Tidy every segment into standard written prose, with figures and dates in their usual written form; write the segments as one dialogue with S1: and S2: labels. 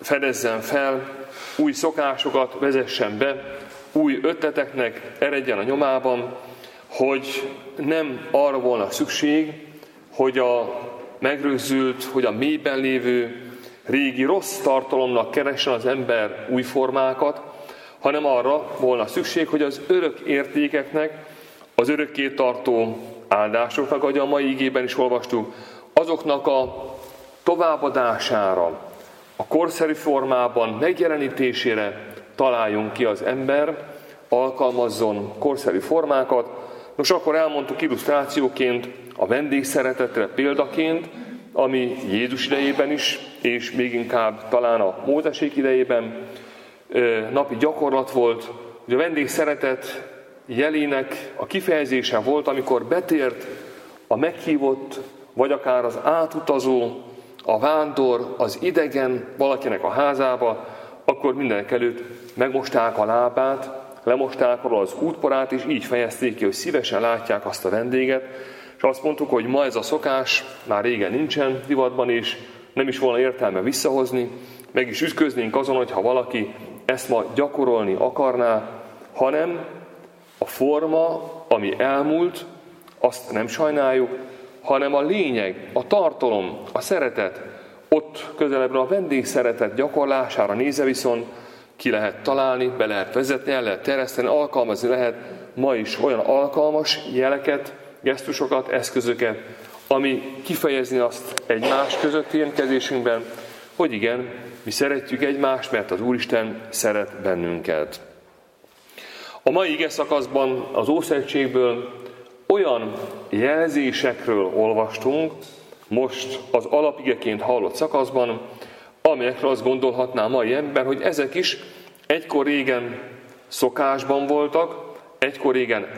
S1: fedezzen fel, új szokásokat vezessen be, új ötleteknek eredjen a nyomában, hogy nem arra volna szükség, hogy a megrögzült, hogy a mélyben lévő régi rossz tartalomnak keressen az ember új formákat, hanem arra volna szükség, hogy az örök értékeknek, az örökké tartó áldásoknak, ahogy a mai igében is olvastuk, azoknak a továbbadására, a korszerű formában megjelenítésére találjon ki az ember, alkalmazzon korszerű formákat. Nos, akkor elmondtuk illusztrációként, a vendégszeretetre példaként, ami Jézus idejében is, és még inkább talán a Mózesék idejében napi gyakorlat volt, hogy a vendégszeretet jelének a kifejezése volt, amikor betért a meghívott, vagy akár az átutazó, a vándor, az idegen valakinek a házába, akkor mindenekelőtt megmosták a lábát, lemosták róla az útporát, és így fejezték ki, hogy szívesen látják azt a vendéget, és azt mondtuk, hogy ma ez a szokás már régen nincsen divatban, és nem is volna értelme visszahozni, meg is ütköznénk azon, hogyha valaki ezt ma gyakorolni akarná, hanem a forma, ami elmúlt, azt nem sajnáljuk, hanem a lényeg, a tartalom, a szeretet, ott közelebbről a vendégszeretet gyakorlására nézve viszont ki lehet találni, be lehet vezetni, el lehet terjeszteni, alkalmazni lehet ma is olyan alkalmas jeleket, gesztusokat, eszközöket, ami kifejezni azt egymás közötti érintkezésünkben, hogy igen, mi szeretjük egymást, mert az Úristen szeret bennünket. A mai ige szakaszban az Ószövetségből olyan jelzésekről olvastunk, most az alapigeként hallott szakaszban, amelyekről azt gondolhatná a mai ember, hogy ezek is egykor régen szokásban voltak, egykor régen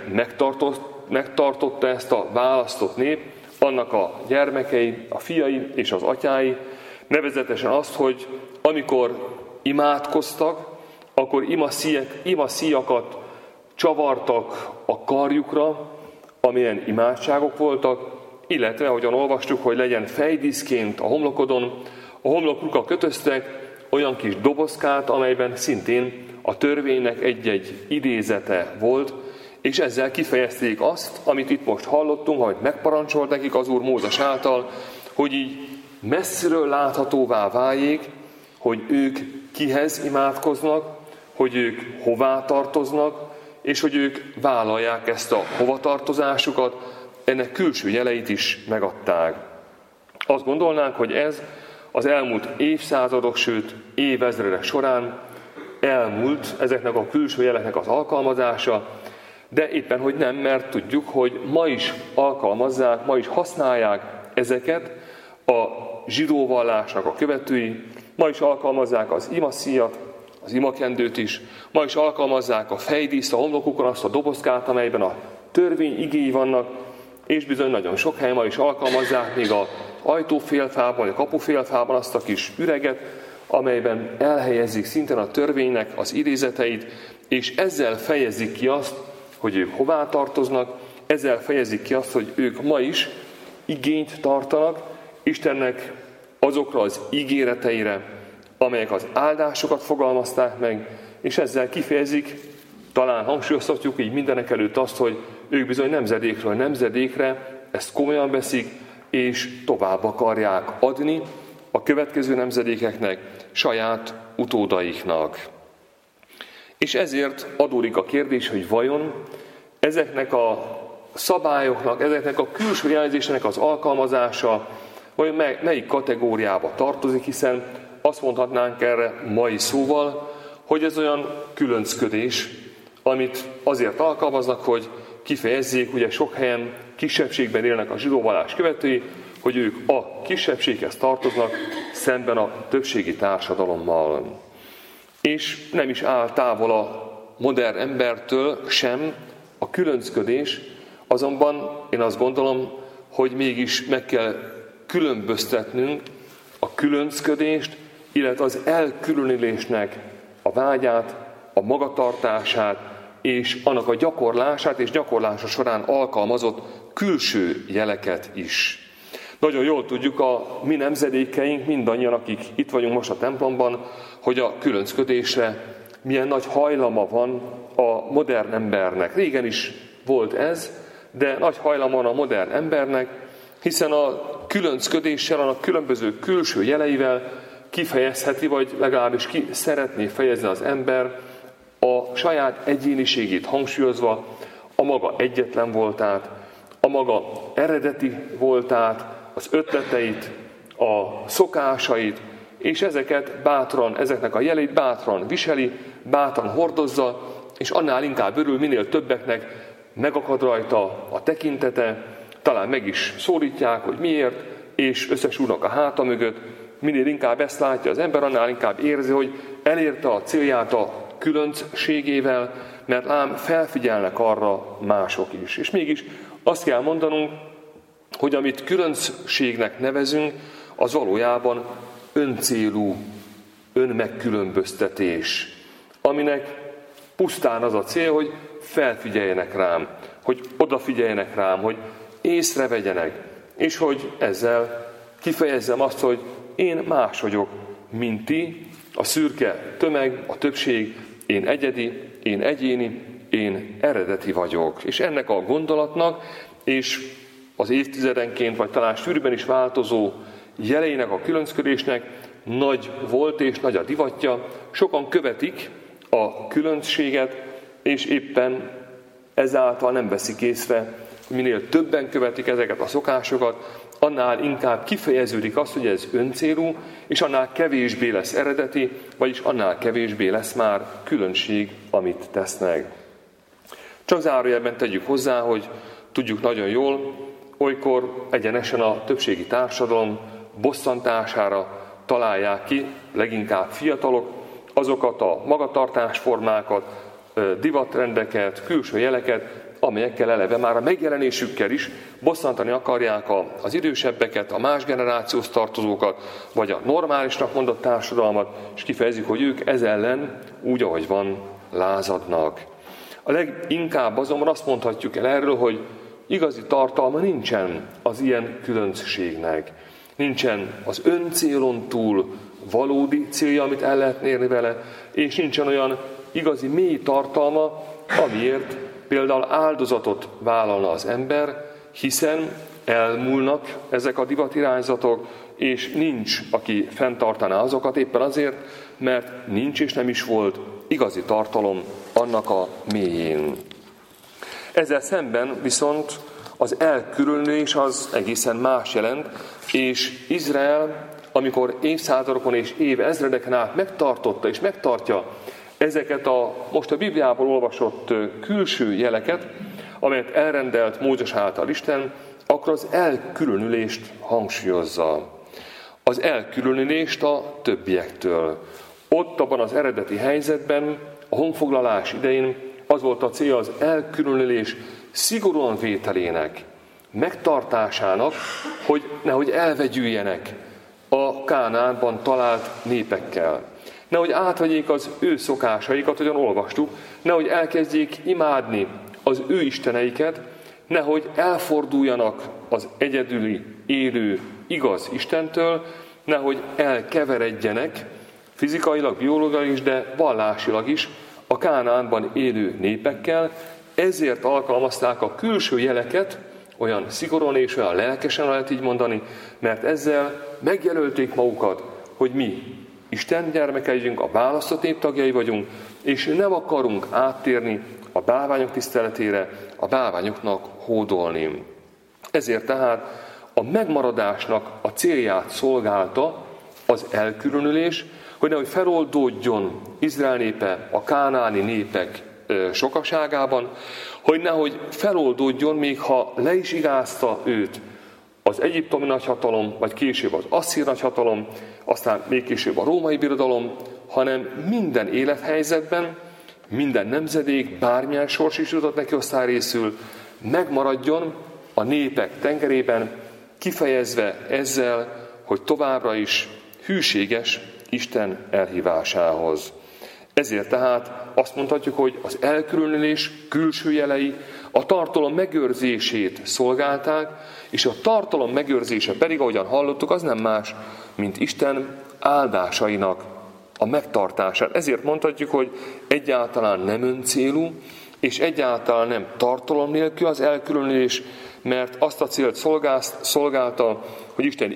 S1: megtartotta ezt a választott nép, annak a gyermekei, a fiai és az atyái, nevezetesen azt, hogy amikor imádkoztak, akkor imaszíjakat csavartak a karjukra, amilyen imádságok voltak, illetve, ahogyan olvastuk, hogy legyen fejdíszként a homlokodon, a homlokukra kötöztek olyan kis dobozkát, amelyben szintén a törvénynek egy-egy idézete volt, és ezzel kifejezték azt, amit itt most hallottunk, amit megparancsolt nekik az Úr Mózes által, hogy így messziről láthatóvá váljék, hogy ők kihez imádkoznak, hogy ők hová tartoznak, és hogy ők vállalják ezt a hovatartozásukat, ennek külső jeleit is megadták. Azt gondolnánk, hogy ez az elmúlt évszázadok, sőt évezredek során elmúlt ezeknek a külső jeleknek az alkalmazása, de éppen, hogy nem, mert tudjuk, hogy ma is alkalmazzák, ma is használják ezeket a zsidó vallásnak a követői, ma is alkalmazzák az imaszíjat, az imakendőt is, ma is alkalmazzák a fejdíszt a homlokukon, azt a dobozkát, amelyben a törvény igéi vannak, és bizony nagyon sok helyen ma is alkalmazzák még az ajtófélfában, vagy a kapufélfában azt a kis üreget, amelyben elhelyezik szintén a törvénynek az idézeteit, és ezzel fejezik ki azt, hogy ők hová tartoznak, ezzel fejezik ki azt, hogy ők ma is igényt tartanak Istennek azokra az ígéreteire, amelyek az áldásokat fogalmazták meg, és ezzel kifejezik, talán hangsúlyoztatjuk így mindenek előtt azt, hogy ők bizony nemzedékről nemzedékre ezt komolyan veszik, és tovább akarják adni a következő nemzedékeknek, saját utódaiknak. És ezért adódik a kérdés, hogy vajon ezeknek a szabályoknak, ezeknek a külső jelzésének az alkalmazása, vagy melyik kategóriába tartozik, hiszen azt mondhatnánk erre mai szóval, hogy ez olyan különcködés, amit azért alkalmaznak, hogy kifejezzék, ugye sok helyen kisebbségben élnek a zsidó vallás követői, hogy ők a kisebbséghez tartoznak szemben a többségi társadalommal. És nem is áll távol a modern embertől sem a különcködés, azonban én azt gondolom, hogy mégis meg kell különböztetnünk a különcködést, illetve az elkülönülésnek a vágyát, a magatartását, és annak a gyakorlását és gyakorlása során alkalmazott külső jeleket is. Nagyon jól tudjuk a mi nemzedékeink, mindannyian, akik itt vagyunk most a templomban, hogy a különcködésre milyen nagy hajlama van a modern embernek. Régen is volt ez, de nagy hajlama van a modern embernek, hiszen a különcködéssel, a különböző külső jeleivel kifejezheti, vagy legalábbis ki szeretné fejezni az ember a saját egyéniségét hangsúlyozva, a maga egyetlen voltát, a maga eredeti voltát, az ötleteit, a szokásait, és ezeknek a jeleit bátran viseli, bátran hordozza, és annál inkább örül, minél többeknek megakad rajta a tekintete, talán meg is szólítják, hogy miért, és összesúrnak a háta mögött. Minél inkább ezt látja az ember, annál inkább érzi, hogy elérte a célját a különbségével, mert lám felfigyelnek arra mások is. És mégis azt kell mondanunk, hogy amit különbségnek nevezünk, az valójában öncélú, önmegkülönböztetés, aminek pusztán az a cél, hogy felfigyeljenek rám, hogy odafigyeljenek rám, hogy észrevegyenek, és hogy ezzel kifejezzem azt, hogy én más vagyok, mint ti, a szürke tömeg, a többség, én egyedi, én egyéni, én eredeti vagyok. És ennek a gondolatnak, és az évtizedenként, vagy talán sűrűbben is változó jeleinek, a különcködésnek nagy volt és nagy a divatja. Sokan követik a különbséget, és éppen ezáltal nem veszik észre, hogy minél többen követik ezeket a szokásokat, annál inkább kifejeződik az, hogy ez öncélú, és annál kevésbé lesz eredeti, vagyis annál kevésbé lesz már különbség, amit tesznek. Csak zárójelben tegyük hozzá, hogy tudjuk nagyon jól, olykor egyenesen a többségi társadalom bosszantására találják ki, leginkább fiatalok, azokat a magatartásformákat, divatrendeket, külső jeleket, amelyekkel eleve már a megjelenésükkel is bosszantani akarják az idősebbeket, a más generációs tartozókat, vagy a normálisnak mondott társadalmat, és kifejezik, hogy ők ez ellen úgy, ahogy van, lázadnak. A leginkább azonban azt mondhatjuk el erről, hogy igazi tartalma nincsen az ilyen különbségnek. Nincsen az öncélon túl valódi célja, amit el lehet érni vele, és nincsen olyan igazi mély tartalma, amiért például áldozatot vállalna az ember, hiszen elmúlnak ezek a divatirányzatok, és nincs, aki fenntartaná azokat éppen azért, mert nincs és nem is volt igazi tartalom annak a mélyén. Ezzel szemben viszont az elkülönülés az egészen más jelent, és Izrael, amikor évszázadokon és évezredeken át megtartotta és megtartja ezeket most a Bibliából olvasott külső jeleket, amelyet elrendelt Mózes által Isten, akkor az elkülönülést hangsúlyozza. Az elkülönülést a többiektől. Ott abban az eredeti helyzetben, a honfoglalás idején az volt a cél az elkülönülés szigorúan vételének, megtartásának, hogy nehogy elvegyüljenek a Kánaánban talált népekkel. Nehogy átvegyék az ő szokásaikat, ahogyan olvastuk, nehogy elkezdjék imádni az ő isteneiket, nehogy elforduljanak az egyedüli, élő, igaz Istentől, nehogy elkeveredjenek fizikailag, biológiailag is, de vallásilag is a Kánaánban élő népekkel, ezért alkalmazták a külső jeleket, olyan szigorúan és olyan lelkesen lehet így mondani, mert ezzel megjelölték magukat, hogy mi Isten gyermekei vagyunk, a választott nép tagjai vagyunk, és nem akarunk áttérni a bálványok tiszteletére, a bálványoknak hódolni. Ezért tehát a megmaradásnak a célját szolgálta az elkülönülés, hogy nehogy feloldódjon Izrael népe a kánaáni népek sokaságában, hogy nehogy feloldódjon, még ha le is igázta őt az egyiptomi nagyhatalom, vagy később az asszír nagyhatalom, aztán még később a római birodalom, hanem minden élethelyzetben, minden nemzedék, bármilyen sors is jutott neki osztály részül, megmaradjon a népek tengerében, kifejezve ezzel, hogy továbbra is hűséges Isten elhívásához. Ezért tehát azt mondhatjuk, hogy az elkülönülés külső jelei a tartalom megőrzését szolgálták, és a tartalom megőrzése pedig, ahogyan hallottuk, az nem más, mint Isten áldásainak a megtartását. Ezért mondhatjuk, hogy egyáltalán nem öncélú, és egyáltalán nem tartalom nélkül az elkülönülés, mert azt a célt szolgálta, hogy Isten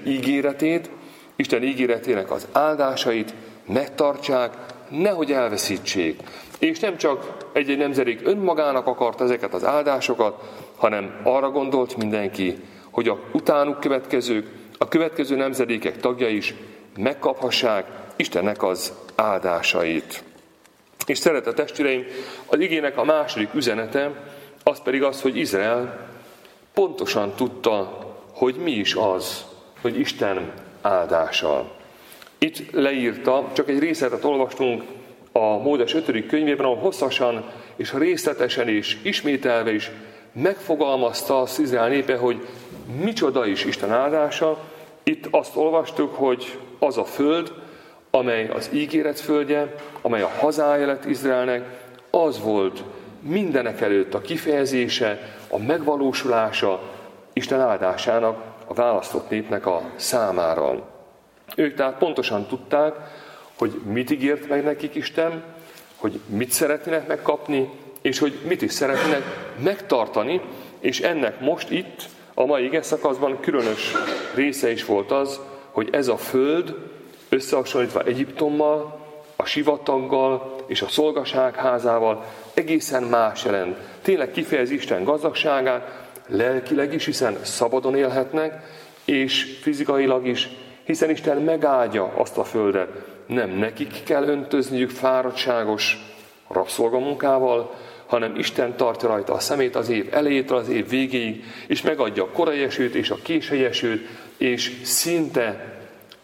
S1: ígéretének az áldásait megtartsák, nehogy elveszítsék. És nem csak egy-egy nemzedék önmagának akart ezeket az áldásokat, hanem arra gondolt mindenki, hogy a utánuk következők, a következő nemzedékek tagjai is megkaphassák Istennek az áldásait. És szeretett testvéreim, az igének a második üzenete, az pedig az, hogy Izrael pontosan tudta, hogy mi is az, hogy Isten áldása. Itt leírta, csak egy részletet olvastunk a Mózes 5. könyvében, ahol hosszasan és részletesen és ismételve is megfogalmazta az Izrael népe, hogy micsoda is Isten áldása. Itt azt olvastuk, hogy az a föld, amely az ígéret földje, amely a hazája lett Izraelnek, az volt mindenek előtt a kifejezése, a megvalósulása Isten áldásának, a választott népnek a számára. Ők tehát pontosan tudták, hogy mit ígért meg nekik Isten, hogy mit szeretnének megkapni, és hogy mit is szeretnének megtartani, és ennek most itt, a mai igeszakaszban különös része is volt az, hogy ez a föld, összehasonlítva Egyiptommal, a sivataggal és a szolgaság házával egészen más jelent. Tényleg kifejezi Isten gazdagságát, lelkileg is, hiszen szabadon élhetnek, és fizikailag is, hiszen Isten megáldja azt a földet. Nem nekik kell öntözniük fáradtságos rabszolgamunkával, hanem Isten tartja rajta a szemét az év elejétől az év végéig, és megadja a korai esőt és a késői esőt, és szinte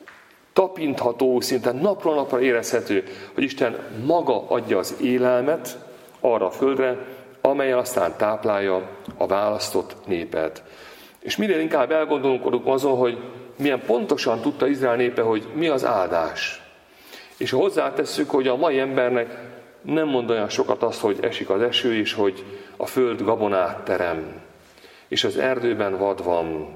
S1: tapintható, szinte napról napra érezhető, hogy Isten maga adja az élelmet arra a földre, amelyen aztán táplálja a választott népet. És minél inkább elgondolunk azon, hogy milyen pontosan tudta Izrael népe, hogy mi az áldás. És ha hozzátesszük, hogy a mai embernek nem mond olyan sokat azt, hogy esik az eső, és hogy a föld gabonát terem, és az erdőben vad van.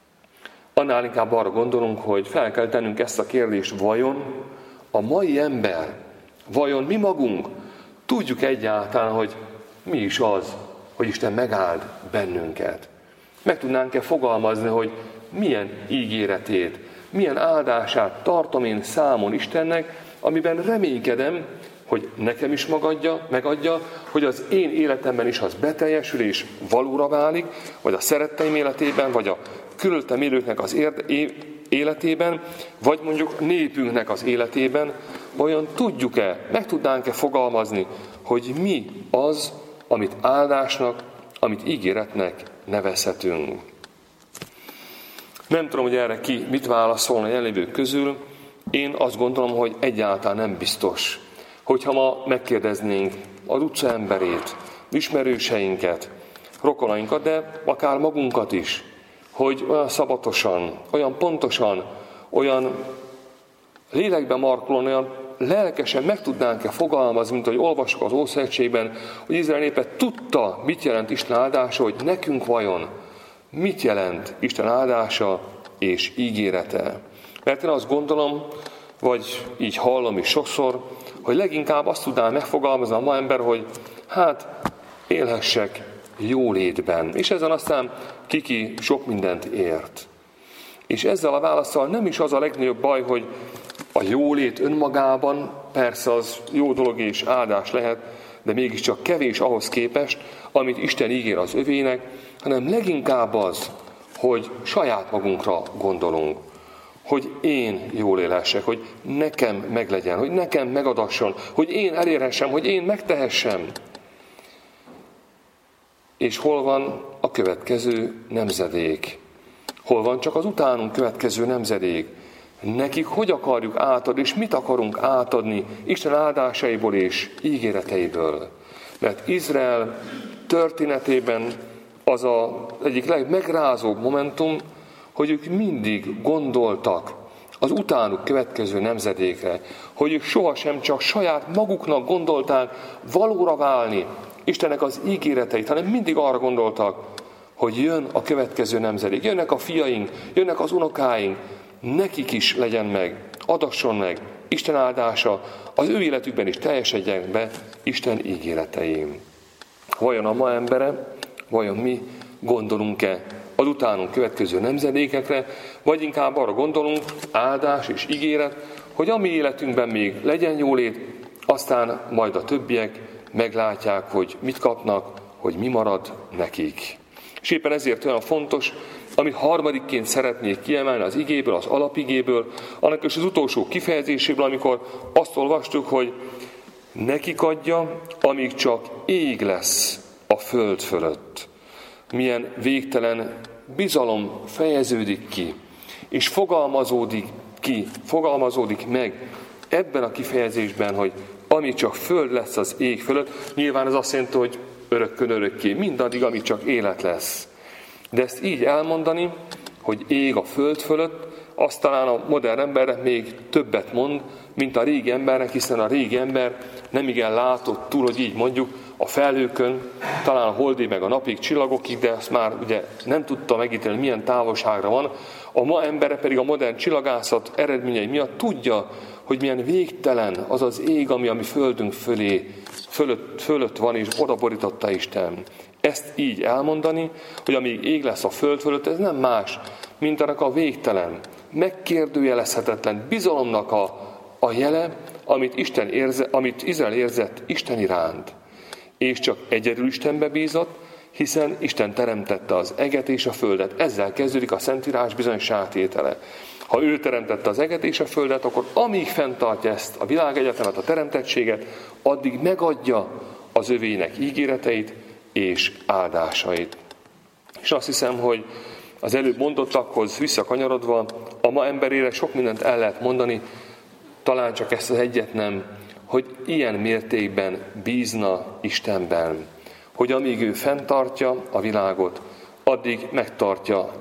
S1: Annál inkább arra gondolunk, hogy fel kell tennünk ezt a kérdést, vajon a mai ember, vajon mi magunk tudjuk egyáltalán, hogy mi is az, hogy Isten megáld bennünket. Meg tudnánk-e fogalmazni, hogy milyen ígéretét, milyen áldását tartom én számon Istennek, amiben reménykedem, hogy nekem is megadja, hogy az én életemben is az beteljesül és valóra válik, vagy a szeretteim életében, vagy a körülöttem élőknek az életében, vagy mondjuk népünknek az életében, vajon tudjuk-e, meg tudnánk-e fogalmazni, hogy mi az, amit áldásnak, amit ígéretnek nevezhetünk. Nem tudom, hogy erre ki mit válaszolna a jelenlévők közül. Én azt gondolom, hogy egyáltalán nem biztos, hogyha ma megkérdeznénk az utca emberét, ismerőseinket, rokonainkat, de akár magunkat is, hogy olyan szabatosan, olyan pontosan, olyan lélekben markolóan, olyan lelkesen meg tudnánk-e fogalmazni, mint ahogy olvassuk az Ószövetségben, hogy Izrael népe tudta, mit jelent Isten áldása, hogy nekünk vajon mit jelent Isten áldása és ígérete. Mert én azt gondolom, vagy így hallom is sokszor, hogy leginkább azt tudnám megfogalmazni a ma ember, hogy hát élhessek jólétben. És ezen aztán kiki sok mindent ért. És ezzel a válaszsal nem is az a legnagyobb baj, hogy a jólét önmagában persze az jó dolog és áldás lehet, de mégiscsak kevés ahhoz képest, amit Isten ígér az övének, hanem leginkább az, hogy saját magunkra gondolunk. Hogy én jól élhessek, hogy nekem meglegyen, hogy nekem megadasson, hogy én elérhessem, hogy én megtehessem. És hol van a következő nemzedék? Hol van csak az utánunk következő nemzedék? Nekik hogy akarjuk átadni, és mit akarunk átadni Isten áldásaiból és ígéreteiből? Mert Izrael történetében az egyik legmegrázóbb momentum, hogy ők mindig gondoltak az utánuk következő nemzedékre, hogy ők sohasem csak saját maguknak gondolták valóra válni Istennek az ígéreteit, hanem mindig arra gondoltak, hogy jön a következő nemzedék, jönnek a fiaink, jönnek az unokáink, nekik is legyen meg, adasson meg Isten áldása, az ő életükben is teljesedjenek be Isten ígéreteim. Vajon a ma embere, vajon mi gondolunk-e az utánunk következő nemzedékekre, vagy inkább arra gondolunk, áldás és ígéret, hogy a mi életünkben még legyen jólét, aztán majd a többiek meglátják, hogy mit kapnak, hogy mi marad nekik. És éppen ezért olyan fontos, amit harmadikként szeretnék kiemelni az igéből, az alapigéből, annak is az utolsó kifejezéséből, amikor azt olvastuk, hogy nekik adja, amíg csak ég lesz a föld fölött. Milyen végtelen bizalom fejeződik ki, és fogalmazódik meg ebben a kifejezésben, hogy amíg csak föld lesz az ég fölött, nyilván ez azt jelenti, hogy örökkön örökké, mindaddig, amíg csak élet lesz. De ezt így elmondani, hogy ég a föld fölött, azt talán a modern embernek még többet mond, mint a régi embernek, hiszen a régi ember nem igen látott túl, hogy így mondjuk, a felhőkön, talán a holdig meg a napig, csillagokig, de azt már ugye nem tudta megítélni, milyen távolságra van. A ma embere pedig a modern csillagászat eredményei miatt tudja, hogy milyen végtelen az az ég, ami földünk fölött van, és oda borította Isten. Ezt így elmondani, hogy amíg ég lesz a föld fölött, ez nem más, mint annak a végtelen, megkérdőjelezhetetlen bizalomnak a jele, amit Izrael érzett Isten iránt. És csak egyedül Istenbe bízott, hiszen Isten teremtette az eget és a földet. Ezzel kezdődik a Szentírás bizonyságtétele. Ha ő teremtette az eget és a földet, akkor amíg fenntartja ezt a világegyetemet, a teremtettséget, addig megadja az övének ígéreteit és áldásait. És azt hiszem, hogy az előbb mondottakhoz visszakanyarodva, a ma emberére sok mindent el lehet mondani, talán csak ezt az egyet nem, hogy ilyen mértékben bízna Istenben, hogy amíg ő fenntartja a világot, addig megtartja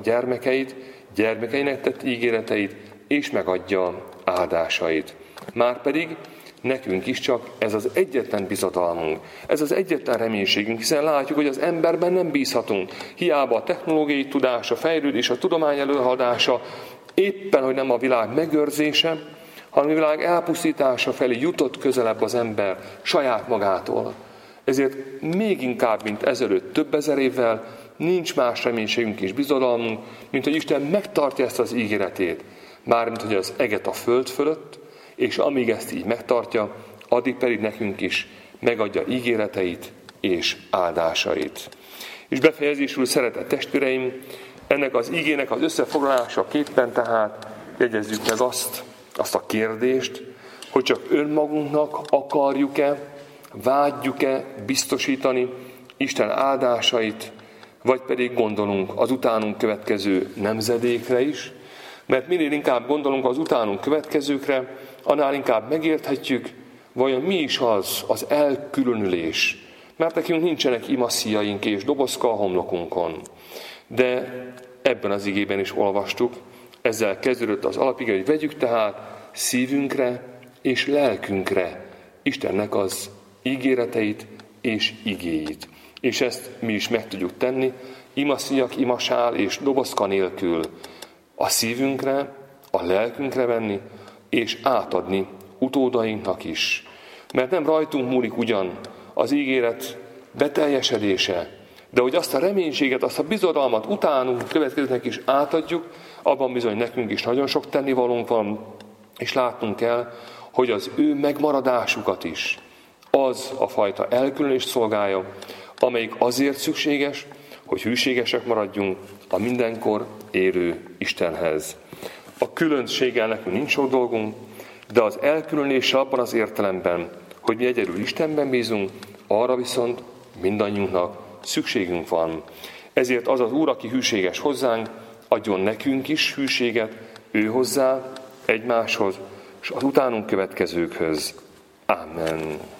S1: gyermekeinek tett ígéreteit, és megadja áldásait. Márpedig nekünk is csak ez az egyetlen bizodalmunk, ez az egyetlen reménységünk, hiszen látjuk, hogy az emberben nem bízhatunk. Hiába a technológiai tudás, a fejlődés, a tudomány előadása, éppen, hogy nem a világ megőrzése, hanem a világ elpusztítása felé jutott közelebb az ember saját magától. Ezért még inkább, mint ezelőtt több ezer évvel, nincs más reménységünk és bizodalmunk, mint hogy Isten megtartja ezt az ígéretét. Mármint, hogy az eget a föld fölött, és amíg ezt így megtartja, addig pedig nekünk is megadja ígéreteit és áldásait. És befejezésül, szeretett testvéreim, ennek az ígének az összefoglalása képpen tehát jegyezzük meg azt a kérdést, hogy csak önmagunknak akarjuk-e, vágyjuk-e biztosítani Isten áldásait, vagy pedig gondolunk az utánunk következő nemzedékre is, mert minél inkább gondolunk az utánunk következőkre, annál inkább megérthetjük, vajon mi is az elkülönülés. Mert nekünk nincsenek imaszíjaink és dobozka a homlokunkon. De ebben az igében is olvastuk, ezzel kezdődött az alapige, hogy vegyük tehát szívünkre és lelkünkre Istennek az ígéreteit és igéit. És ezt mi is meg tudjuk tenni, imaszíjak, imasál és dobozka nélkül a szívünkre, a lelkünkre venni, és átadni utódainknak is. Mert nem rajtunk múlik ugyan az ígéret beteljesedése, de hogy azt a reménységet, azt a bizodalmat utánunk következőknek is átadjuk, abban bizony nekünk is nagyon sok tennivalónk van, és látnunk kell, hogy az ő megmaradásukat is az a fajta elkülönést szolgálja, amelyik azért szükséges, hogy hűségesek maradjunk a mindenkor érő Istenhez. A különbséggel nekünk nincs sok dolgunk, de az elkülönése abban az értelemben, hogy mi egyedül Istenben bízunk, arra viszont mindannyiunknak szükségünk van. Ezért az az Úr, aki hűséges hozzánk, adjon nekünk is hűséget ő hozzá, egymáshoz, és az utánunk következőkhöz. Amen.